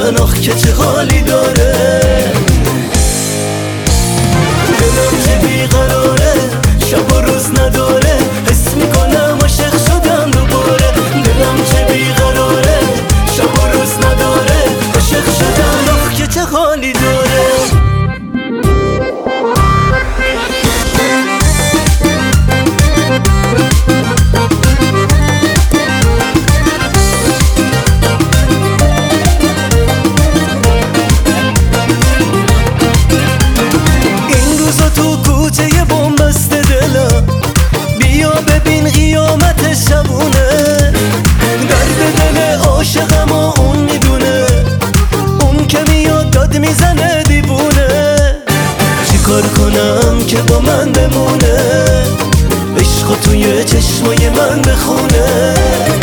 شدن آخ که چه حالی داره. دلم چه بیقراره شب و روز نداره، حس میکنم عاشق شدم دوباره. دلم چه بیقراره شب و روز نداره، عاشق شدم آخ که چه حالی داره. تو کوچه بنبست دلم بیا ببین قیامت شبونه. درد دل عاشقم و اون میدونه، اون که میاد داد میزنه دیوونه. چیکار کنم که با من بمونه، عشق توی چشمای من بخونه.